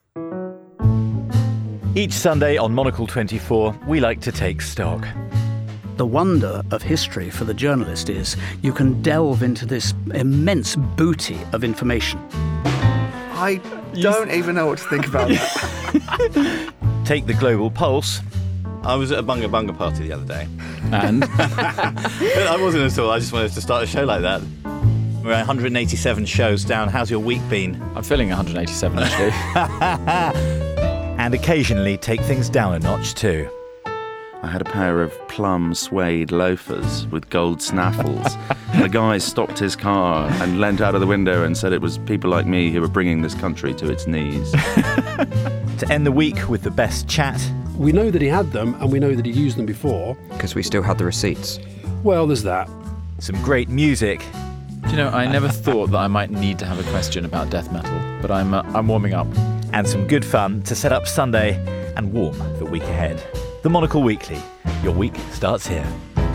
Each Sunday on Monocle 24, we like to take stock. The wonder of history for the journalist is you can delve into this immense booty of information. I don't even know what to think about that. Take the global pulse. I was at a Bunga Bunga party the other day. And? I wasn't at all. I just wanted to start a show like that. We're at 187 shows down. How's your week been? I'm feeling 187, actually. And occasionally take things down a notch, too. I had a pair of plum suede loafers with gold snaffles. The guy stopped his car and leant out of the window and said it was people like me who were bringing this country to its knees. To end the week with the best chat. We know that he had them and we know that he used them before. Because we still had the receipts. Well, there's that. Some great music. Do you know, I never thought that I might need to have a question about death metal, but I'm warming up. And some good fun to set up Sunday and warm the week ahead. The Monocle Weekly. Your week starts here.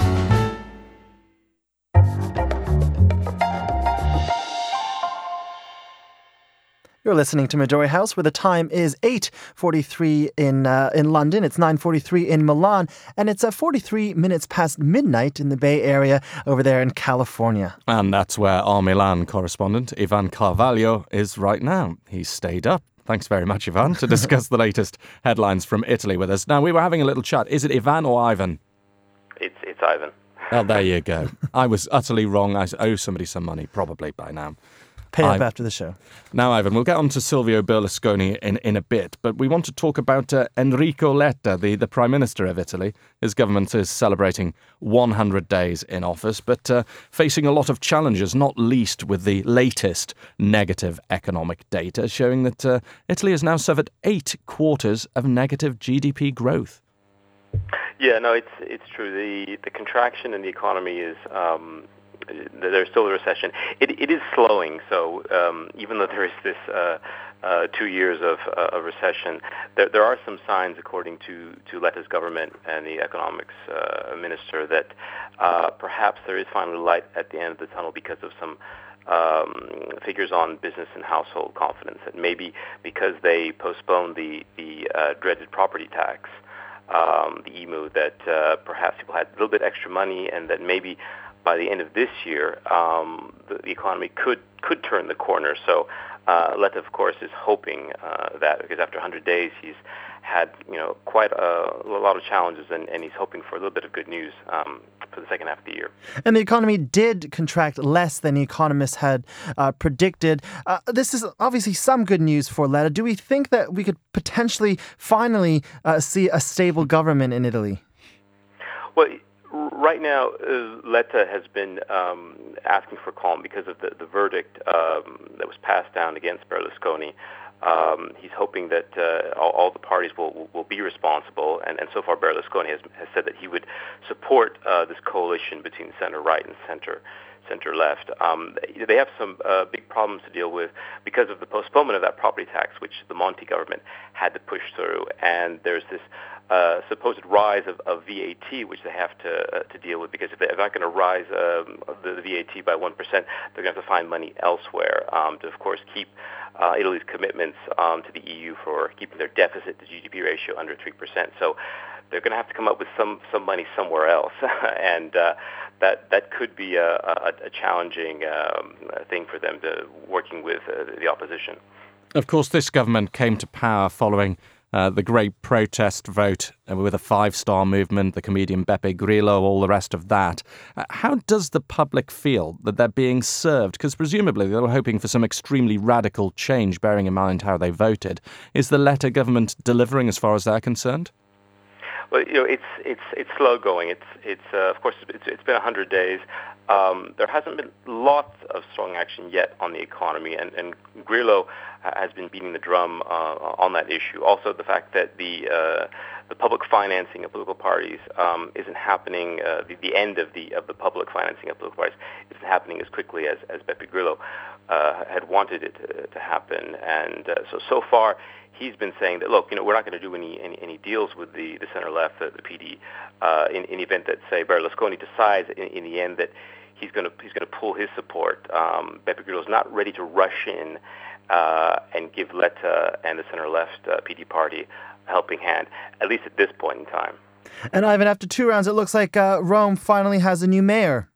You're listening to Midori House, where the time is 8:43 in London. It's 9:43 in Milan, and it's 43 minutes past midnight in the Bay Area over there in California. And that's where our Milan correspondent, Ivan Carvalho, is right now. He's stayed up. Thanks very much, Ivan, to discuss the latest headlines from Italy with us. Now, we were having a little chat. Is it Ivan or Ivan? It's Ivan. Well, there you go. I was utterly wrong. I owe somebody some money, probably by now. Pay up after the show. Now, Ivan, we'll get on to Silvio Berlusconi in a bit, but we want to talk about Enrico Letta, the Prime Minister of Italy. His government is celebrating 100 days in office, but facing a lot of challenges, not least with the latest negative economic data showing that Italy has now suffered 8 quarters of negative GDP growth. Yeah, no, it's true. The contraction in the economy is there's still a recession. It is slowing. So even though there is this 2 years of recession, there are some signs, according to Letta's government and the economics minister, that perhaps there is finally light at the end of the tunnel because of some figures on business and household confidence. And maybe because they postponed the dreaded property tax, the EMU, that perhaps people had a little bit extra money, and that maybe by the end of this year, the economy could turn the corner. So Letta, of course, is hoping that, because after 100 days, he's had quite a lot of challenges, and he's hoping for a little bit of good news for the second half of the year. And the economy did contract less than the economists had predicted. This is obviously some good news for Letta. Do we think that we could potentially finally see a stable government in Italy? Well, right now, Letta has been asking for calm because of the verdict that was passed down against Berlusconi. He's hoping that all the parties will be responsible, and so far Berlusconi has said that he would support this coalition between center-right and center-left. They have some big problems to deal with because of the postponement of that property tax, which the Monti government had to push through, and there's this supposed rise of VAT, which they have to deal with, because if they're not going to rise the VAT by 1%, they're going to have to find money elsewhere to, of course, keep Italy's commitments to the EU for keeping their deficit to GDP ratio under 3%. So they're going to have to come up with some money somewhere else, and that could be a challenging thing for them working with the opposition. Of course, this government came to power following the great protest vote with a 5-star movement, the comedian Beppe Grillo, all the rest of that. How does the public feel that they're being served? Because presumably they were hoping for some extremely radical change, bearing in mind how they voted. Is the Letta government delivering as far as they're concerned? Well, it's slow going. It's of course it's been 100 days. There hasn't been lots of strong action yet on the economy, and Grillo has been beating the drum on that issue. Also, the fact that the public financing of political parties isn't happening. The end of the public financing of political parties isn't happening as quickly as Beppe Grillo had wanted it to happen. And so far, he's been saying that, look, we're not going to do any deals with the center-left, the PD, in the event that, say, Berlusconi decides in the end that he's going to pull his support. Beppe Grillo is not ready to rush in and give Letta and the center-left PD party a helping hand, at least at this point in time. And Ivan, after 2 rounds, it looks like Rome finally has a new mayor.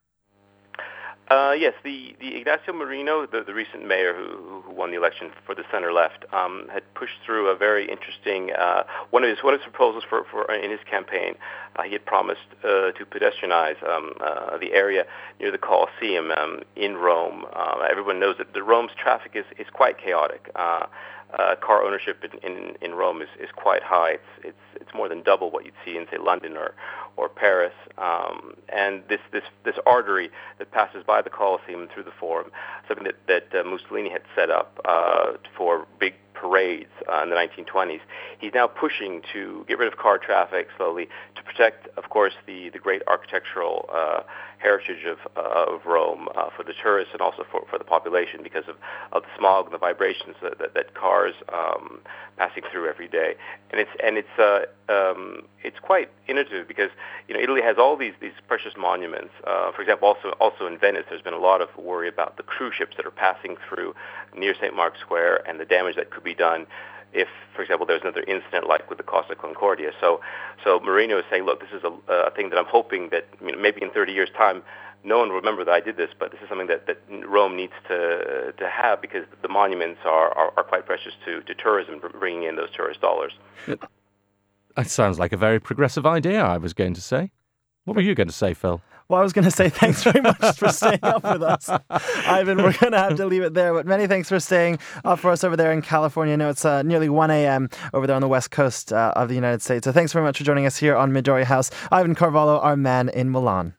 Yes, the Ignacio Marino, the recent mayor who won the election for the center-left, had pushed through a very interesting one of his proposals for in his campaign. He had promised to pedestrianize the area near the Colosseum in Rome. Everyone knows that the Rome's traffic is quite chaotic. Car ownership in Rome is quite high. It's more than double what you'd see in, say, London or Paris. And this artery that passes by the Colosseum and through the Forum, something that Mussolini had set up for big parades in the 1920s. He's now pushing to get rid of car traffic slowly to protect, of course, the great architectural heritage of Rome for the tourists and also for the population because of the smog and the vibrations that cars passing through every day. And it's quite innovative because Italy has all these precious monuments. For example, also in Venice, there's been a lot of worry about the cruise ships that are passing through near St. Mark's Square and the damage that could be done if, for example, there's another incident like with the Costa Concordia. So Marino is saying, look, this is a thing that I'm hoping that maybe in 30 years' time, no one will remember that I did this, but this is something that Rome needs to have because the monuments are quite precious to tourism, bringing in those tourist dollars. That sounds like a very progressive idea, I was going to say. What were you going to say, Phil? Well, I was going to say thanks very much for staying up with us. Ivan, we're going to have to leave it there, but many thanks for staying up for us over there in California. I know it's nearly 1 a.m. over there on the west coast of the United States. So thanks very much for joining us here on Midori House. Ivan Carvalho, our man in Milan.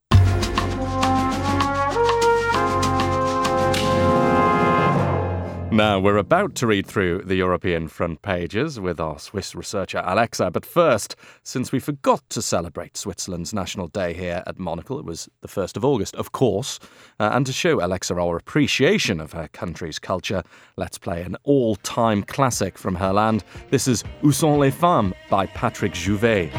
Now, we're about to read through the European front pages with our Swiss researcher Alexa. But first, since we forgot to celebrate Switzerland's National Day here at Monocle, it was the 1st of August, of course, and to show Alexa our appreciation of her country's culture, let's play an all-time classic from her land. This is Où sont les femmes by Patrick Jouvet.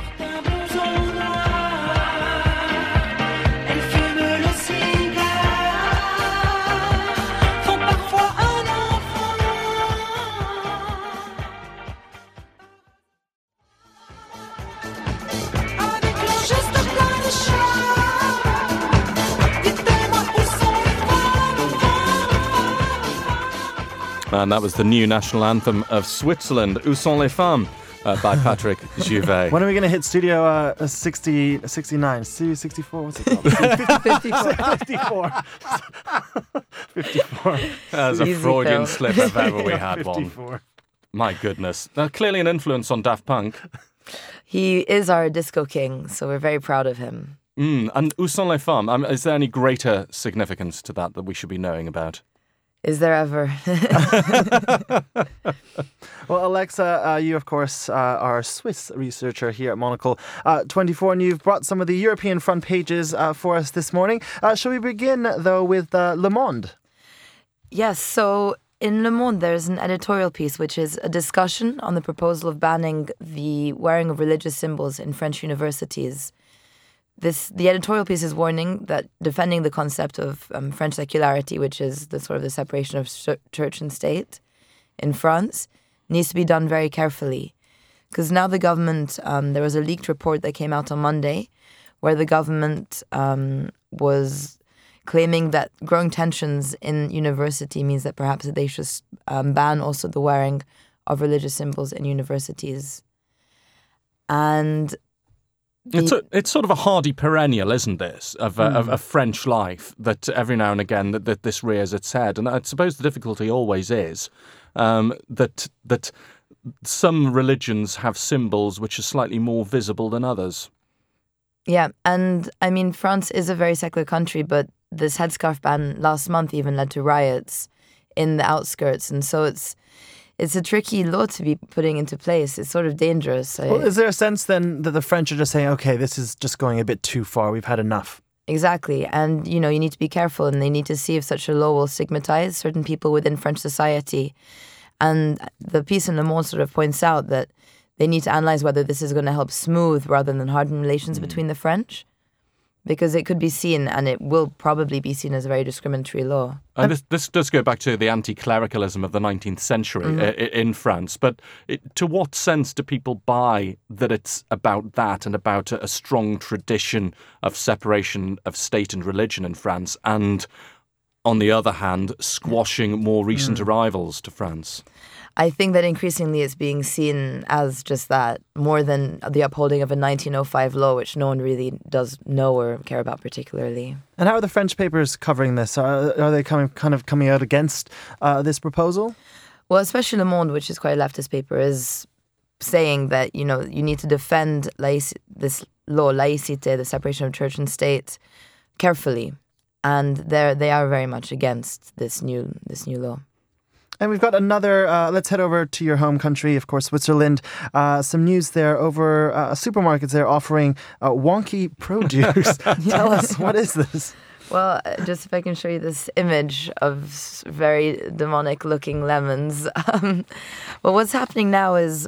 And that was the new national anthem of Switzerland, Où sont les femmes, by Patrick Jouvet. When are we going to hit Studio 69? Studio 64? What's it called? 54. 54. That's a Freudian slip if ever we had 54. One. My goodness. Clearly an influence on Daft Punk. He is our disco king, so we're very proud of him. And Où sont les femmes? Is there any greater significance to that we should be knowing about? Is there ever? Well, Alexa, you, of course, are a Swiss researcher here at Monocle 24, and you've brought some of the European front pages for us this morning. Shall we begin, though, with Le Monde? Yes, so in Le Monde, there's an editorial piece, which is a discussion on the proposal of banning the wearing of religious symbols in French universities. The editorial piece is warning that defending the concept of French secularity, which is the sort of the separation of church and state in France, needs to be done very carefully. Because now the government, there was a leaked report that came out on Monday where the government was claiming that growing tensions in university means that perhaps they should ban also the wearing of religious symbols in universities. And it's sort of a hardy perennial, isn't this, of French life, that every now and again that this rears its head. And I suppose the difficulty always is that some religions have symbols which are slightly more visible than others. Yeah, and I mean, France is a very secular country, but this headscarf ban last month even led to riots in the outskirts. And so it's a tricky law to be putting into place. It's sort of dangerous. Well, is there a sense then that the French are just saying, okay, this is just going a bit too far, we've had enough? Exactly. And, you need to be careful, and they need to see if such a law will stigmatize certain people within French society. And the piece in Le Monde sort of points out that they need to analyze whether this is going to help smooth rather than harden relations between the French. Because it could be seen, and it will probably be seen as a very discriminatory law. And this does go back to the anti-clericalism of the 19th century in France. But to what sense do people buy that it's about that and about a strong tradition of separation of state and religion in France, and, on the other hand, squashing more recent arrivals to France? I think that increasingly it's being seen as just that, more than the upholding of a 1905 law, which no one really does know or care about particularly. And how are the French papers covering this? Are they coming out against this proposal? Well, especially Le Monde, which is quite a leftist paper, is saying that, you need to defend this law, laïcité, the separation of church and state, carefully. And they are very much against this new law. And we've got another, let's head over to your home country, of course, Switzerland. Some news there over supermarkets there offering wonky produce. Tell us, what is this? Well, just if I can show you this image of very demonic-looking lemons. Well, what's happening now is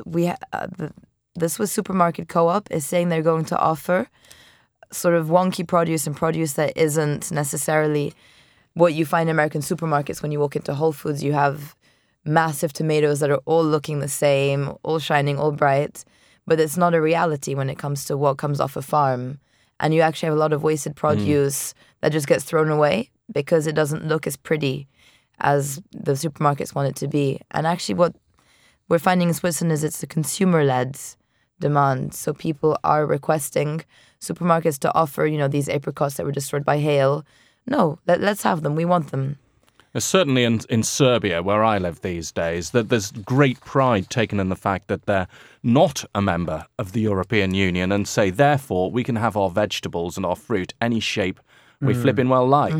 the Swiss Supermarket Co-op is saying they're going to offer sort of wonky produce and produce that isn't necessarily what you find in American supermarkets. When you walk into Whole Foods, you have massive tomatoes that are all looking the same, all shining, all bright. But it's not a reality when it comes to what comes off a farm. And you actually have a lot of wasted produce that just gets thrown away because it doesn't look as pretty as the supermarkets want it to be. And actually what we're finding in Switzerland is it's a consumer-led demand. So people are requesting supermarkets to offer, these apricots that were destroyed by hail. No, let's have them. We want them. Certainly in Serbia, where I live these days, that there's great pride taken in the fact that they're not a member of the European Union and say, therefore, we can have our vegetables and our fruit any shape we flipping well like.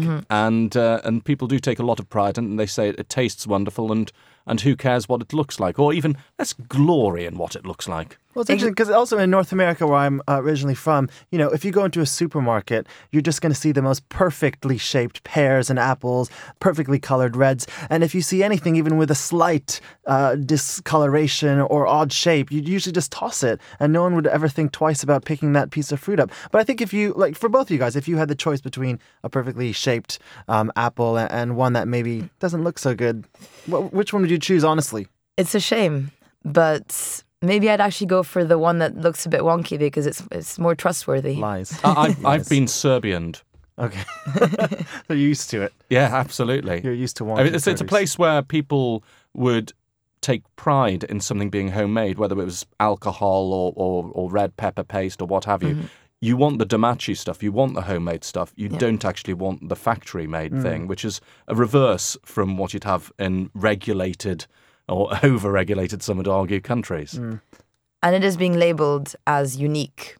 And people do take a lot of pride in it, and they say it tastes wonderful and who cares what it looks like, or even let's glory in what it looks like. Well, it's interesting because also in North America, where I'm originally from, if you go into a supermarket, you're just going to see the most perfectly shaped pears and apples, perfectly colored reds. And if you see anything, even with a slight discoloration or odd shape, you'd usually just toss it. And no one would ever think twice about picking that piece of fruit up. But I think if you, for both of you guys, if you had the choice between a perfectly shaped apple and one that maybe doesn't look so good, which one would you choose, honestly? It's a shame, but maybe I'd actually go for the one that looks a bit wonky because it's more trustworthy. Lies. I've been Serbianed. Okay. You're used to it. Yeah, absolutely. You're used to wonky. It's a place where people would take pride in something being homemade, whether it was alcohol or red pepper paste or what have you. You want the Damachi stuff, you want the homemade stuff, you don't actually want the factory-made thing, which is a reverse from what you'd have in regulated or over-regulated, some would argue, countries. And it is being labelled as unique.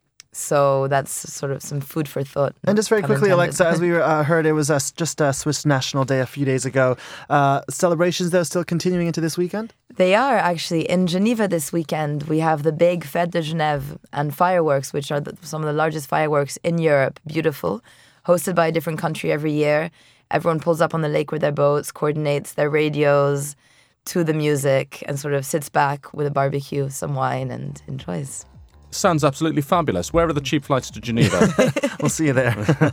So that's sort of some food for thought. And just very quickly, Alexa, as we heard, it was just Swiss National Day a few days ago. Celebrations, though, still continuing into this weekend? They are, actually. In Geneva this weekend, we have the big Fête de Genève and fireworks, which are some of the largest fireworks in Europe. Beautiful. Hosted by a different country every year. Everyone pulls up on the lake with their boats, coordinates their radios to the music, and sort of sits back with a barbecue, some wine, and enjoys. Sounds absolutely fabulous. Where are the cheap flights to Geneva? We'll see you there.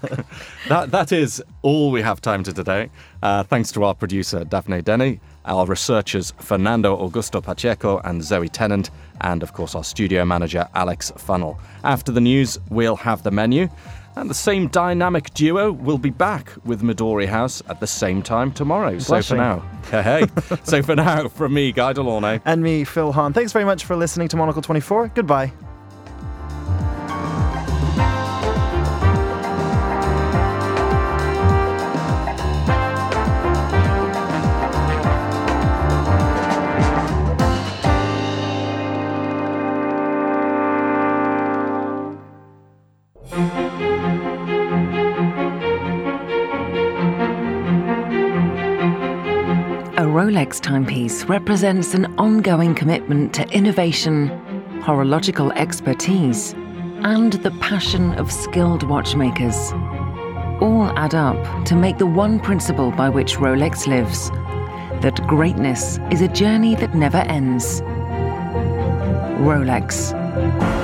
That is all we have time to today. Thanks to our producer, Daphne Denny, our researchers, Fernando Augusto Pacheco and Zoe Tennant, and, of course, our studio manager, Alex Funnell. After the news, we'll have the menu. And the same dynamic duo will be back with Midori House at the same time tomorrow. So for now, So for now, from me, Guy Delaunay. And me, Phil Hahn. Thanks very much for listening to Monocle 24. Goodbye. A Rolex timepiece represents an ongoing commitment to innovation, horological expertise, and the passion of skilled watchmakers. All add up to make the one principle by which Rolex lives, that greatness is a journey that never ends. Rolex.